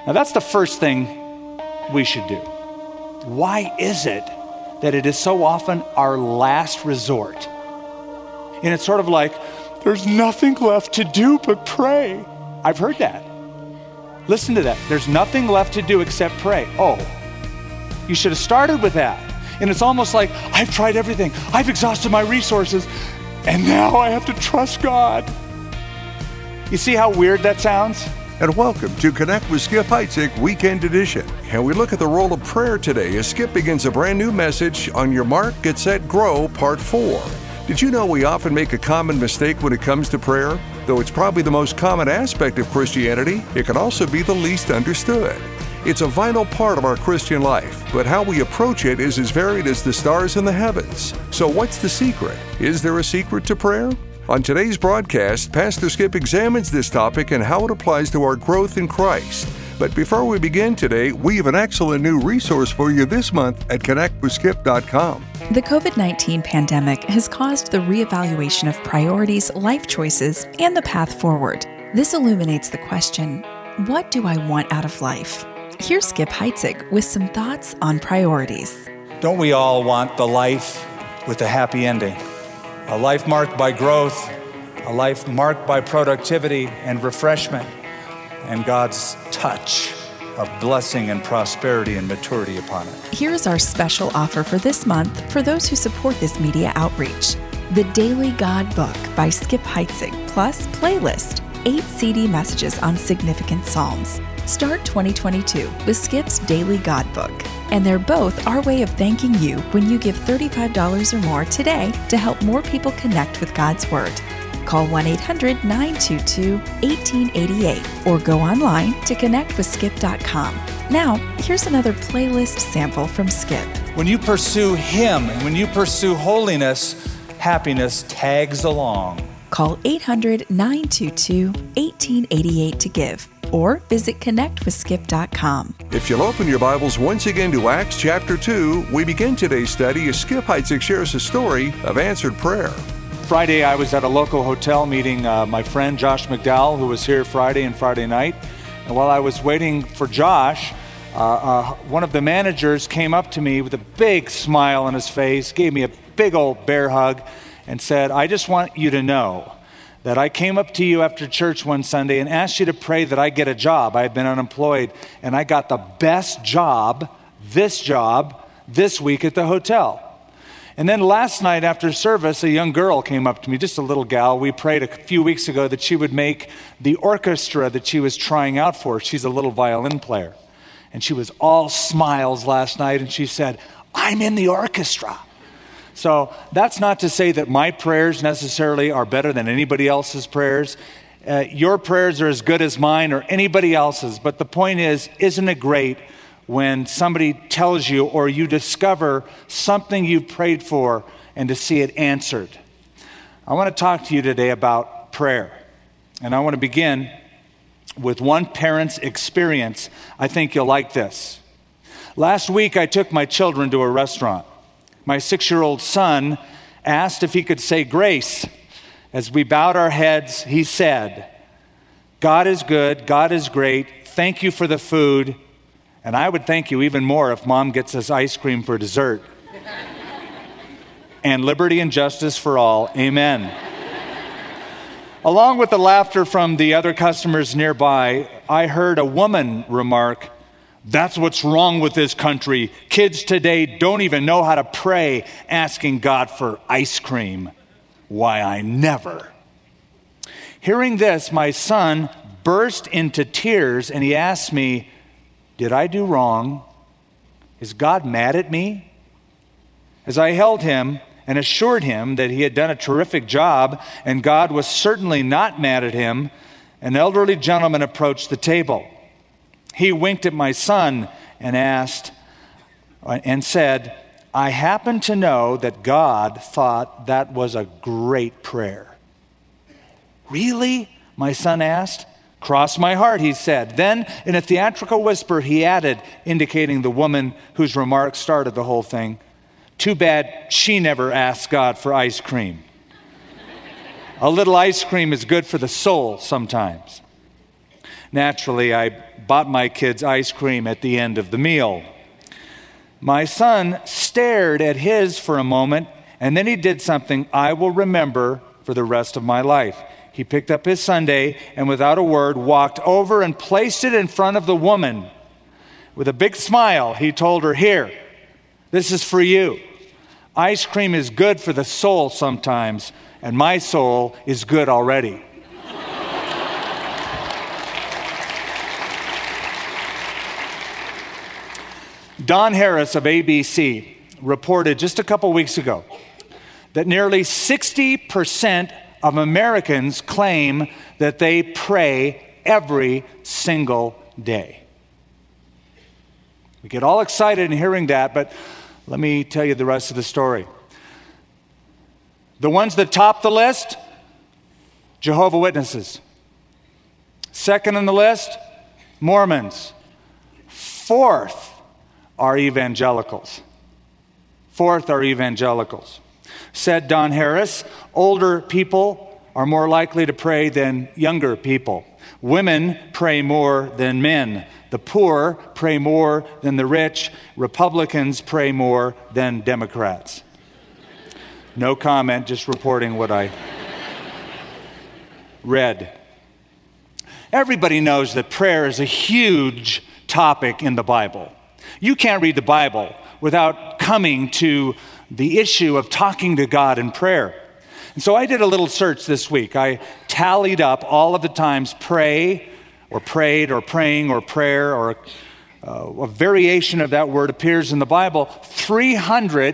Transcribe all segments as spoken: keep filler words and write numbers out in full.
Now that's the first thing we should do. Why is it that it is so often our last resort? And it's sort of like, there's nothing left to do but pray. I've heard that. Listen to that. There's nothing left to do except pray. Oh, you should have started with that. And it's almost like, I've tried everything. I've exhausted my resources. And now I have to trust God. You see how weird that sounds? And welcome to Connect with Skip Heitzig Weekend Edition. And we look at the role of prayer today as Skip begins a brand new message on Your Mark, Get Set, Grow, Part four. Did you know we often make a common mistake when it comes to prayer? Though it's probably the most common aspect of Christianity, it can also be the least understood. It's a vital part of our Christian life, but how we approach it is as varied as the stars in the heavens. So what's the secret? Is there a secret to prayer? On today's broadcast, Pastor Skip examines this topic and how it applies to our growth in Christ. But before we begin today, we have an excellent new resource for you this month at connect with skip dot com. The covid nineteen pandemic has caused the reevaluation of priorities, life choices, and the path forward. This illuminates the question, what do I want out of life? Here's Skip Heitzig with some thoughts on priorities. Don't we all want the life with a happy ending? A life marked by growth, a life marked by productivity and refreshment, and God's touch of blessing and prosperity and maturity upon it. Here's our special offer for this month for those who support this media outreach. The Daily God Book by Skip Heitzig, plus playlist, eight C D messages on significant Psalms. Start twenty twenty-two with Skip's Daily God Book. And they're both our way of thanking you when you give thirty-five dollars or more today to help more people connect with God's Word. Call one eight hundred nine two two one eight eight eight or go online to connect with skip dot com. Now, here's another playlist sample from Skip. When you pursue Him and when you pursue holiness, happiness tags along. Call eight hundred nine two two one eight eight eight to give or visit connect with skip dot com. If you'll open your Bibles once again to Acts chapter two, we begin today's study as Skip Heitzig shares a story of answered prayer. Friday, I was at a local hotel meeting uh, my friend Josh McDowell, who was here Friday and Friday night. And while I was waiting for Josh, uh, uh, one of the managers came up to me with a big smile on his face, gave me a big old bear hug, and said, I just want you to know that I came up to you after church one Sunday and asked you to pray that I get a job. I had been unemployed, and I got the best job, this job, this week at the hotel. And then last night after service, a young girl came up to me, just a little gal. We prayed a few weeks ago that she would make the orchestra that she was trying out for. She's a little violin player. And she was all smiles last night, and she said, I'm in the orchestra. So that's not to say that my prayers necessarily are better than anybody else's prayers. Uh, your prayers are as good as mine or anybody else's. But the point is, isn't it great when somebody tells you or you discover something you prayed for and to see it answered? I want to talk to you today about prayer. And I want to begin with one parent's experience. I think you'll like this. Last week, I took my children to a restaurant. My six-year-old son asked if he could say grace. As we bowed our heads, he said, God is good, God is great, thank you for the food, and I would thank you even more if Mom gets us ice cream for dessert. And liberty and justice for all, amen. Along with the laughter from the other customers nearby, I heard a woman remark, that's what's wrong with this country. Kids today don't even know how to pray, asking God for ice cream. Why, I never. Hearing this, my son burst into tears and he asked me, did I do wrong? Is God mad at me? As I held him and assured him that he had done a terrific job and God was certainly not mad at him, an elderly gentleman approached the table. He winked at my son and asked and said, I happen to know that God thought that was a great prayer. Really? My son asked. Cross my heart, he said. Then, in a theatrical whisper, he added, indicating the woman whose remark started the whole thing, too bad she never asked God for ice cream. A little ice cream is good for the soul sometimes. Naturally, I bought my kids ice cream at the end of the meal. My son stared at his for a moment, and then he did something I will remember for the rest of my life. He picked up his sundae and without a word walked over and placed it in front of the woman. With a big smile, he told her, "Here, this is for you. Ice cream is good for the soul sometimes, and my soul is good already." Don Harris of A B C reported just a couple weeks ago that nearly sixty percent of Americans claim that they pray every single day. We get all excited in hearing that, but let me tell you the rest of the story. The ones that top the list, Jehovah's Witnesses. Second on the list, Mormons. Fourth are evangelicals. Fourth are evangelicals. Said Don Harris, older people are more likely to pray than younger people. Women pray more than men. The poor pray more than the rich. Republicans pray more than Democrats. No comment, just reporting what I read. Everybody knows that prayer is a huge topic in the Bible. You can't read the Bible without coming to the issue of talking to God in prayer. And so I did a little search this week. I tallied up all of the times pray or prayed or praying or prayer or uh, a variation of that word appears in the Bible. three hundred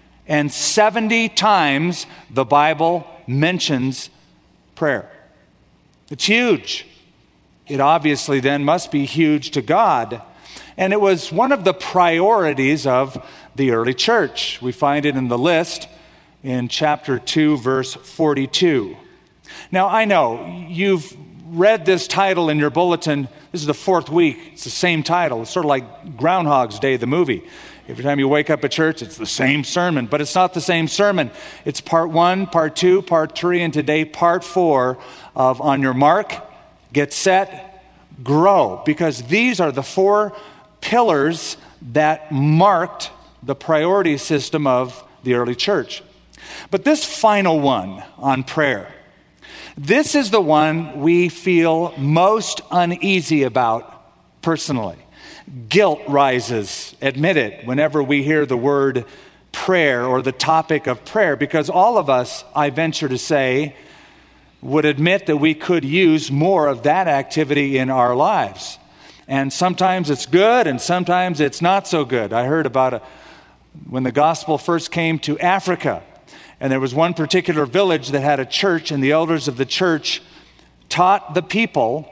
seventy times the Bible mentions prayer. It's huge. It obviously then must be huge to God. And it was one of the priorities of the early church. We find it in the list in chapter two, verse forty-two. Now, I know you've read this title in your bulletin. This is the fourth week. It's the same title. It's sort of like Groundhog's Day, the movie. Every time you wake up at church, it's the same sermon, but it's not the same sermon. It's part one, part two, part three, and today part four of On Your Mark, Get Set, Grow, because these are the four pillars that marked the priority system of the early church. But this final one on prayer, this is the one we feel most uneasy about personally. Guilt rises, admit it, whenever we hear the word prayer or the topic of prayer, because all of us, I venture to say, would admit that we could use more of that activity in our lives. And sometimes it's good and sometimes it's not so good. I heard about a, when the gospel first came to Africa, and there was one particular village that had a church, and the elders of the church taught the people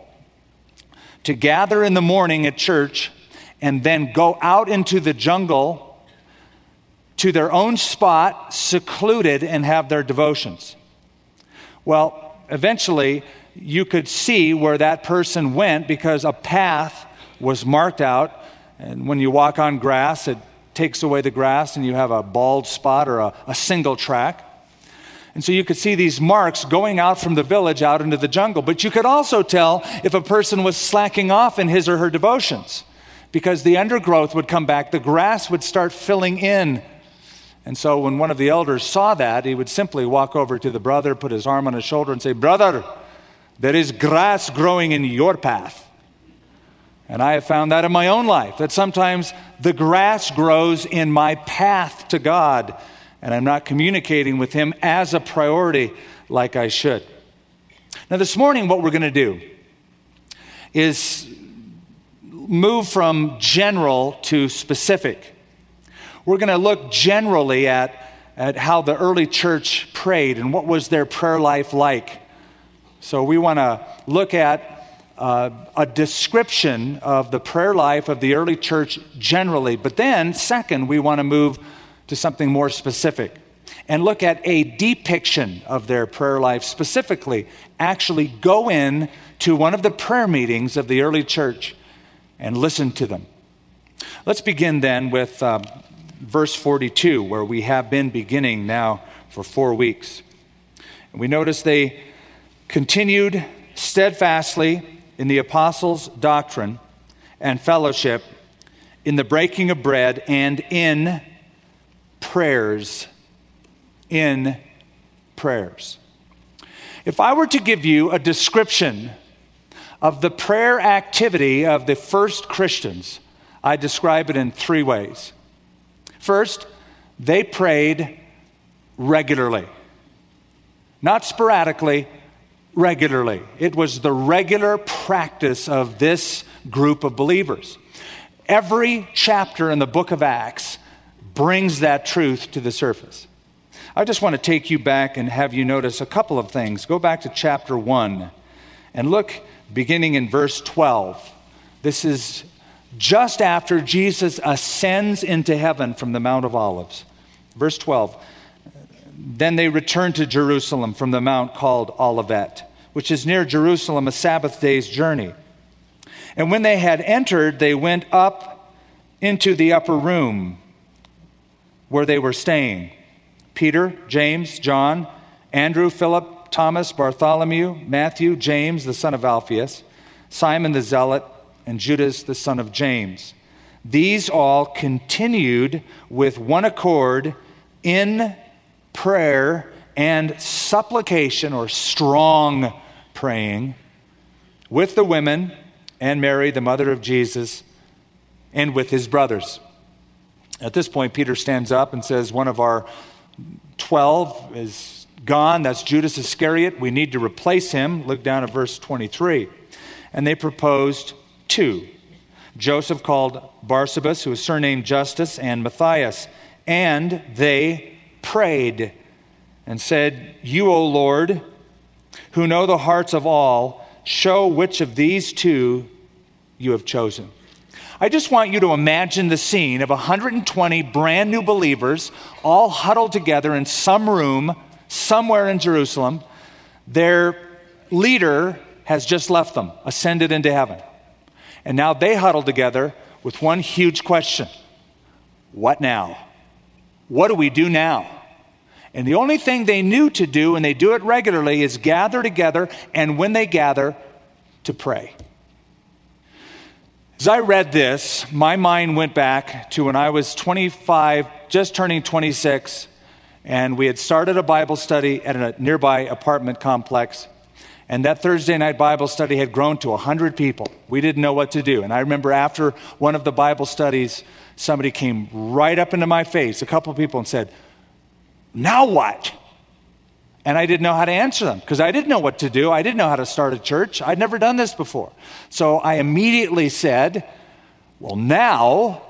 to gather in the morning at church and then go out into the jungle to their own spot, secluded, and have their devotions. Well, eventually, you could see where that person went because a path was marked out. And when you walk on grass, it takes away the grass and you have a bald spot or a, a single track. And so you could see these marks going out from the village out into the jungle. But you could also tell if a person was slacking off in his or her devotions, because the undergrowth would come back, the grass would start filling in. And so when one of the elders saw that, he would simply walk over to the brother, put his arm on his shoulder and say, "Brother, there is grass growing in your path." And I have found that in my own life, that sometimes the grass grows in my path to God, and I'm not communicating with Him as a priority like I should. Now this morning, what we're going to do is move from general to specific. We're going to look generally at, at how the early church prayed and what was their prayer life like. So we want to look at uh, a description of the prayer life of the early church generally. But then, second, we want to move to something more specific and look at a depiction of their prayer life specifically. Actually go in to one of the prayer meetings of the early church and listen to them. Let's begin then with uh, verse forty-two, where we have been beginning now for four weeks. And we notice they continued steadfastly in the apostles' doctrine and fellowship, in the breaking of bread, and in prayers. In prayers. If I were to give you a description of the prayer activity of the first Christians, I describe it in three ways. First, they prayed regularly. Not sporadically, regularly. It was the regular practice of this group of believers. Every chapter in the book of Acts brings that truth to the surface. I just want to take you back and have you notice a couple of things. Go back to chapter one and look beginning in verse twelve. This is just after Jesus ascends into heaven from the Mount of Olives. Verse twelve. Then they returned to Jerusalem from the mount called Olivet, which is near Jerusalem, a Sabbath day's journey. And when they had entered, they went up into the upper room where they were staying. Peter, James, John, Andrew, Philip, Thomas, Bartholomew, Matthew, James, the son of Alphaeus, Simon the Zealot, and Judas, the son of James. These all continued with one accord in prayer and supplication, or strong praying, with the women and Mary, the mother of Jesus, and with his brothers. At this point, Peter stands up and says, one of our twelve is gone. That's Judas Iscariot. We need to replace him. Look down at verse twenty-three. And they proposed two. Joseph called Barsabas, who was surnamed Justus, and Matthias. And they prayed and said, You, O Lord, who know the hearts of all, show which of these two you have chosen. I just want you to imagine the scene of one hundred twenty brand new believers all huddled together in some room somewhere in Jerusalem. Their leader has just left them, ascended into heaven. And now they huddle together with one huge question. What now? What do we do now? And the only thing they knew to do, and they do it regularly, is gather together, and when they gather, to pray. As I read this, my mind went back to when I was twenty-five, just turning twenty-six, and we had started a Bible study at a nearby apartment complex. And that Thursday night Bible study had grown to one hundred people. We didn't know what to do. And I remember after one of the Bible studies, somebody came right up into my face, a couple of people, and said, now what? And I didn't know how to answer them because I didn't know what to do. I didn't know how to start a church. I'd never done this before. So I immediately said, well, now,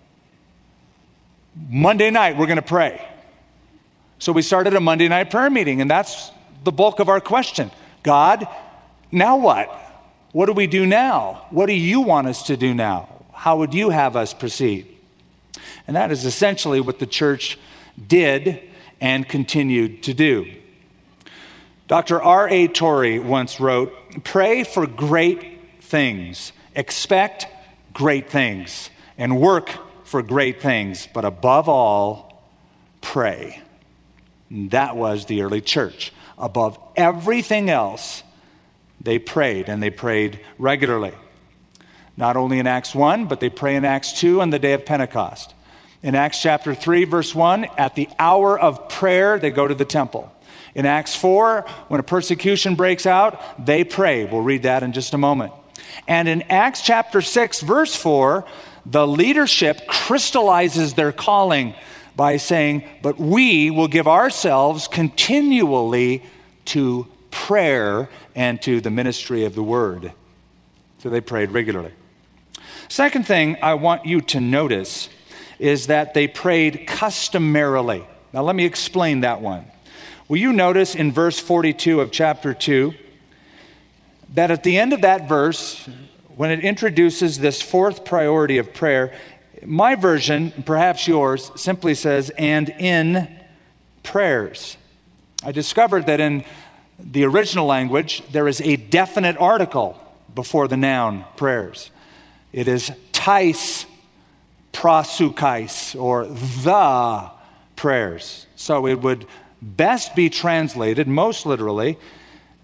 Monday night, we're going to pray. So we started a Monday night prayer meeting, and that's the bulk of our question. God, now what? What do we do now? What do you want us to do now? How would you have us proceed? And that is essentially what the church did and continued to do. Doctor R A Torrey once wrote, pray for great things, expect great things, and work for great things, but above all, pray. And that was the early church. Above everything else, they prayed, and they prayed regularly. Not only in Acts one, but they pray in Acts two on the day of Pentecost. In Acts chapter three, verse one, at the hour of prayer, they go to the temple. In Acts four, when a persecution breaks out, they pray. We'll read that in just a moment. And in Acts chapter six, verse four, the leadership crystallizes their calling by saying, but we will give ourselves continually to prayer and to the ministry of the word. So they prayed regularly. Second thing I want you to notice is that they prayed customarily. Now let me explain that one. Will you notice in verse forty-two of chapter two that at the end of that verse, when it introduces this fourth priority of prayer, my version, perhaps yours, simply says, and in prayers. I discovered that in the original language, there is a definite article before the noun prayers. It is tais prosukais, or the prayers. So it would best be translated, most literally,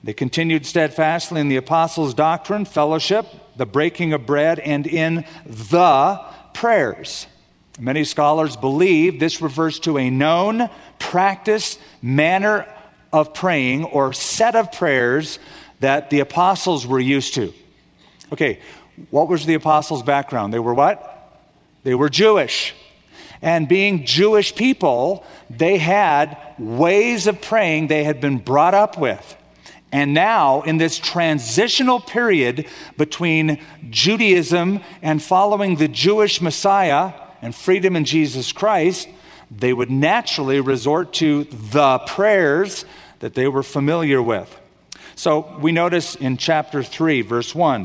They continued steadfastly in the apostles' doctrine, fellowship, the breaking of bread, and in the prayers. Many scholars believe this refers to a known, practiced manner of praying or set of prayers that the apostles were used to. Okay, what was the apostles' background? They were what? They were Jewish. And being Jewish people, they had ways of praying they had been brought up with. And now, in this transitional period between Judaism and following the Jewish Messiah and freedom in Jesus Christ, they would naturally resort to the prayers that they were familiar with. So we notice in chapter three, verse one,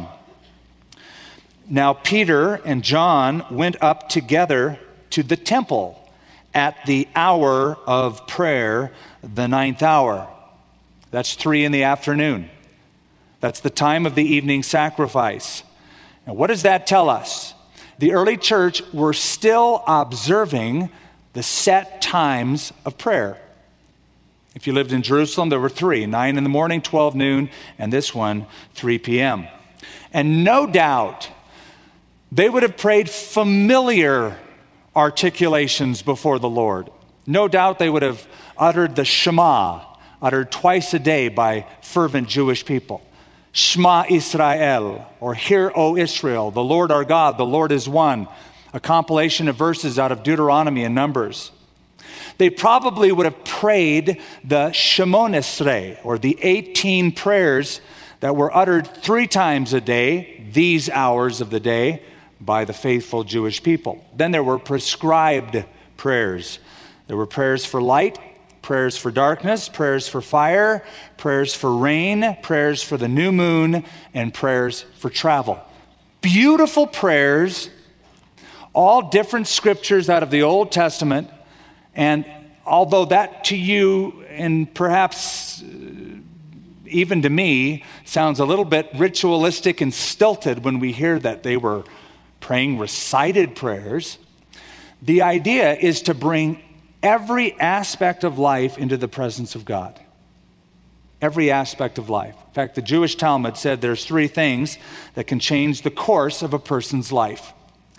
now Peter and John went up together to the temple at the hour of prayer, the ninth hour. That's three in the afternoon. That's the time of the evening sacrifice. Now, what does that tell us? The early church were still observing the set times of prayer. If you lived in Jerusalem, there were three, nine in the morning, twelve noon, and this one, three p.m. And no doubt, they would have prayed familiar articulations before the Lord. No doubt they would have uttered the Shema, uttered twice a day by fervent Jewish people. Shema Israel, or Hear, O Israel, the Lord our God, the Lord is one. A compilation of verses out of Deuteronomy and Numbers. They probably would have prayed the Shemon Esrei, or the eighteen prayers that were uttered three times a day, these hours of the day, by the faithful Jewish people. Then there were prescribed prayers. There were prayers for light, prayers for darkness, prayers for fire, prayers for rain, prayers for the new moon, and prayers for travel. Beautiful prayers, all different scriptures out of the Old Testament. And although that to you, and perhaps even to me, sounds a little bit ritualistic and stilted when we hear that they were praying recited prayers, the idea is to bring every aspect of life into the presence of God. Every aspect of life. In fact, the Jewish Talmud said there's three things that can change the course of a person's life.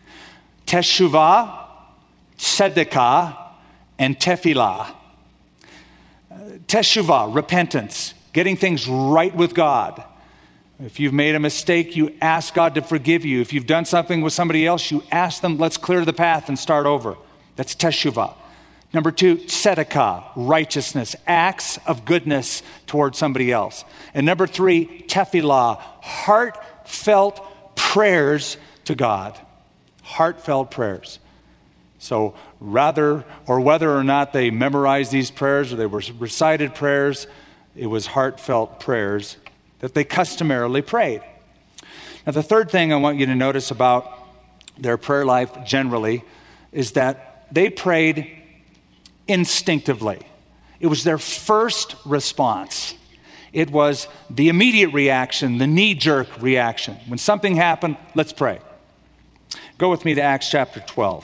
Teshuvah, tzedakah, and tefillah. Teshuvah, repentance, getting things right with God. If you've made a mistake, you ask God to forgive you. If you've done something with somebody else, you ask them, let's clear the path and start over. That's teshuvah. Number two, tzedakah, righteousness, acts of goodness towards somebody else. And number three, tefillah, heartfelt prayers to God. Heartfelt prayers. So rather, or whether or not they memorized these prayers or they were recited prayers, it was heartfelt prayers that they customarily prayed. Now, the third thing I want you to notice about their prayer life generally is that they prayed instinctively. It was their first response. It was the immediate reaction, the knee-jerk reaction. When something happened, let's pray. Go with me to Acts chapter twelve.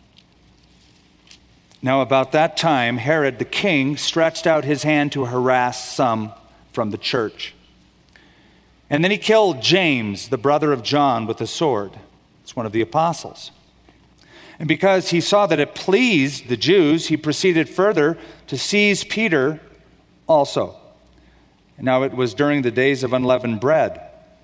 Now, about that time, Herod the king stretched out his hand to harass some from the church. And then he killed James, the brother of John, with a sword. It's one of the apostles. And because he saw that it pleased the Jews, he proceeded further to seize Peter also. And now it was during the days of unleavened bread.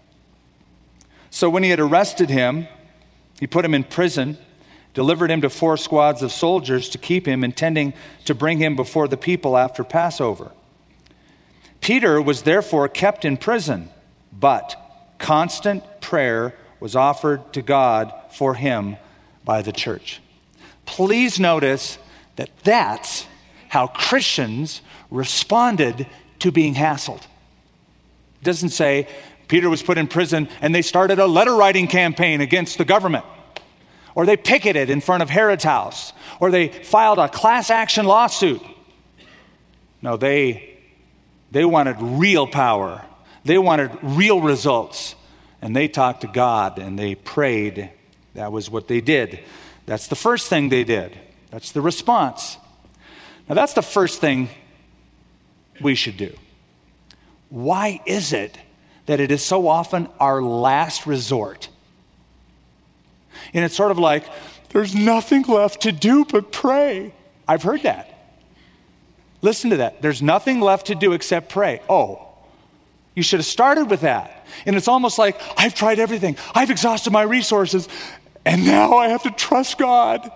So when he had arrested him, he put him in prison, delivered him to four squads of soldiers to keep him, intending to bring him before the people after Passover. Peter was therefore kept in prison, but constant prayer was offered to God for him by the church. Please notice that that's how Christians responded to being hassled. It doesn't say Peter was put in prison and they started a letter writing campaign against the government, or they picketed in front of Herod's house, or they filed a class action lawsuit. No, they, they wanted real power. They wanted real results. And they talked to God and they prayed. That was what they did. That's the first thing they did. That's the response. Now that's the first thing we should do. Why is it that it is so often our last resort? And it's sort of like, there's nothing left to do but pray. I've heard that. Listen to that. There's nothing left to do except pray. Oh, you should have started with that. And it's almost like, I've tried everything. I've exhausted my resources, and now I have to trust God.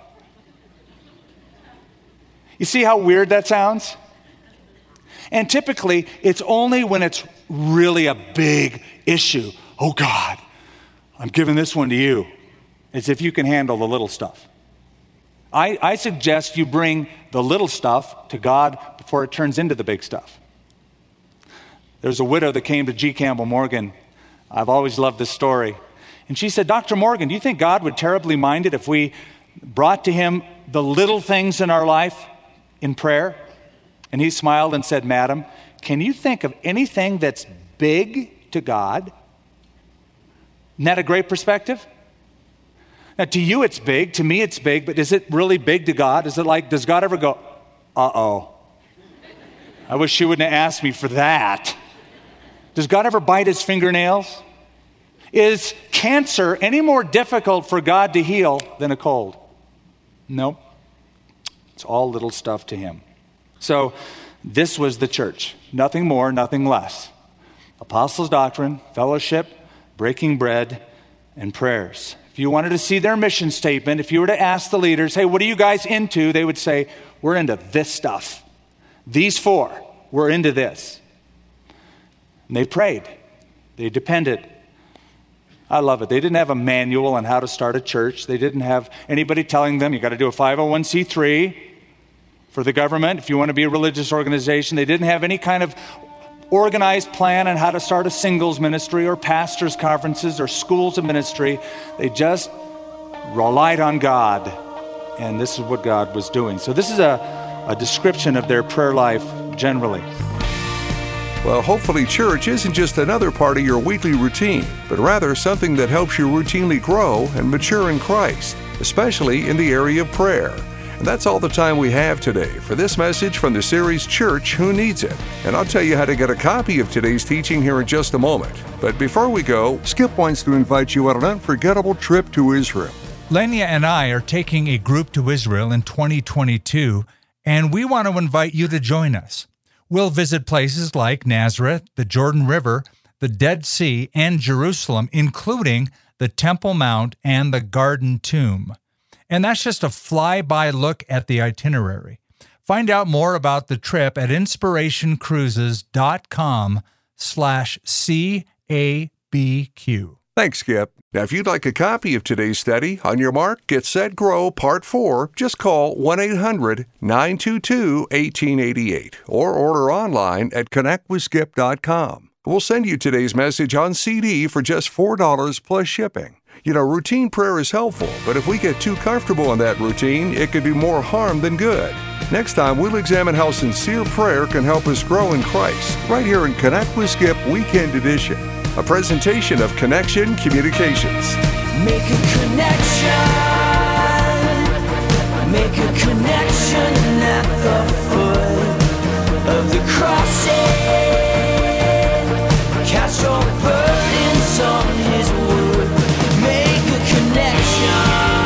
You see how weird that sounds? And typically, it's only when it's really a big issue. Oh God, I'm giving this one to you, as if you can handle the little stuff. I, I suggest you bring the little stuff to God before it turns into the big stuff. There's a widow that came to G. Campbell Morgan. I've always loved this story. And she said, Doctor Morgan, do you think God would terribly mind it if we brought to him the little things in our life in prayer? And he smiled and said, Madam, can you think of anything that's big to God? Isn't that a great perspective? Now, to you it's big, to me it's big, but is it really big to God? Is it like, does God ever go, uh-oh, I wish you wouldn't have asked me for that? Does God ever bite his fingernails? Is cancer any more difficult for God to heal than a cold? Nope. It's all little stuff to him. So this was the church. Nothing more, nothing less. Apostles' doctrine, fellowship, breaking bread, and prayers. If you wanted to see their mission statement, if you were to ask the leaders, hey, what are you guys into? They would say, we're into this stuff. These four, we're into this. And they prayed. They depended. I love it. They didn't have a manual on how to start a church. They didn't have anybody telling them, you got to do a five oh one c three for the government if you want to be a religious organization. They didn't have any kind of organized plan on how to start a singles ministry or pastors' conferences or schools of ministry. They just relied on God, and this is what God was doing. So this is a, a description of their prayer life generally. Well, hopefully church isn't just another part of your weekly routine, but rather something that helps you routinely grow and mature in Christ, especially in the area of prayer. And that's all the time we have today for this message from the series Church Who Needs It. And I'll tell you how to get a copy of today's teaching here in just a moment. But before we go, Skip wants to invite you on an unforgettable trip to Israel. Lenya and I are taking a group to Israel in twenty twenty-two, and we want to invite you to join us. We'll visit places like Nazareth, the Jordan River, the Dead Sea, and Jerusalem, including the Temple Mount and the Garden Tomb. And that's just a fly-by look at the itinerary. Find out more about the trip at inspirationcruises.com slash CABQ. Thanks, Skip. Now, if you'd like a copy of today's study, On Your Mark, Get Set, Grow, Part four, just call one eight hundred nine two two one eight eight eight or order online at connect with skip dot com. We'll send you today's message on C D for just four dollars plus shipping. You know, routine prayer is helpful, but if we get too comfortable in that routine, it could do more harm than good. Next time, we'll examine how sincere prayer can help us grow in Christ, right here in Connect with Skip Weekend Edition, a presentation of Connection Communications. Make a connection, make a connection at the foot of the crossing, cast your burdens on his wood. Make a connection,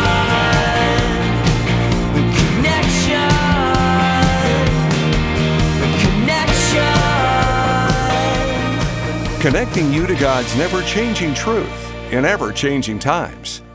a connection, a connection. Connecting you to God's never-changing truth in ever-changing times.